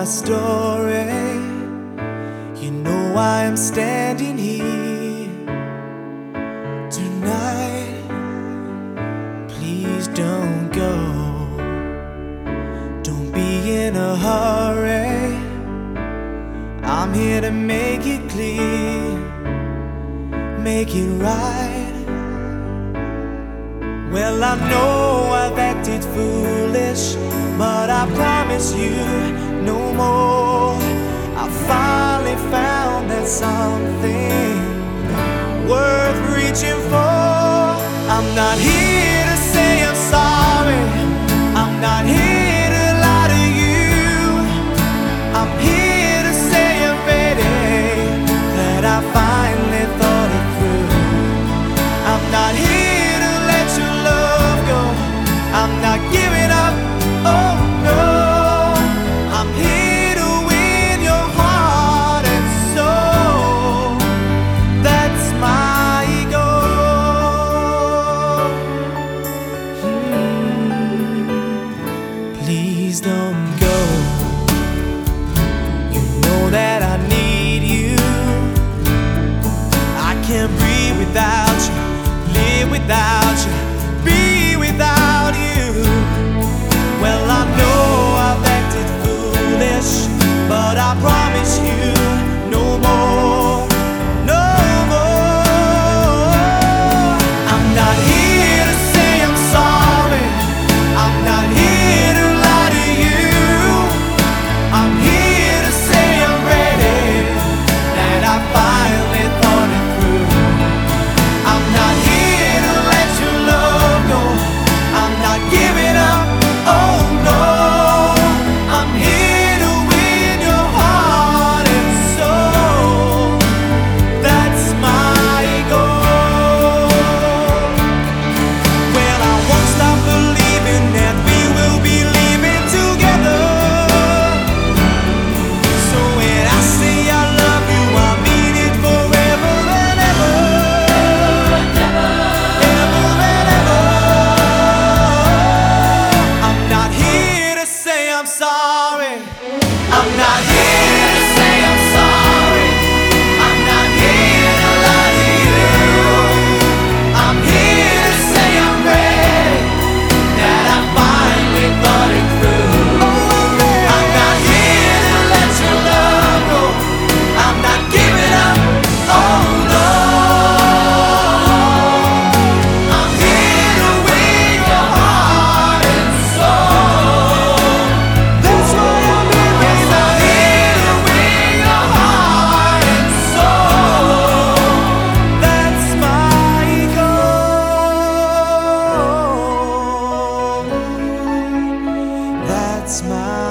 my story, you know I am standing here tonight. Please don't go, don't be in a hurry. I'm here to make it clear, make it right. Well, I know I've acted foolish, but I promise you no more. I finally found that something worth reaching for. I'm not here to say I'm sorry, I'm not here to lie to you. I'm here to say I'm ready, that I finally thought it through. I'm not here to let your love go, I'm not giving up, oh no. I'm here to win your heart and soul, that's my goal. Please don't go, you know that I need you. I can't breathe without you, live without you, be without you. Well, I know I've acted foolish, but I promise you no more, no more. I'm not here to say I'm sorry, I'm not here to lie to you. I'm here to say I'm ready, that I finally thought it through. I'm not here to let your love go, I'm not giving up, oh no. I'm here to win your heart and soul, that's my goal. Well, I won't stop believing that we will be living together. So when I say I love you, I mean it forever and ever, ever and ever. I'm not here to say I'm sorry, I'm not here to say I'm sorry, I'm not here to lie to you. I'm here to say I'm ready, that I finally thought it through. I'm not here to let your love go, I'm not giving up, oh no. I'm here to win your heart and soul, that's why I'm here. Yes, I'm here to win your heart and soul, that's my goal, that's my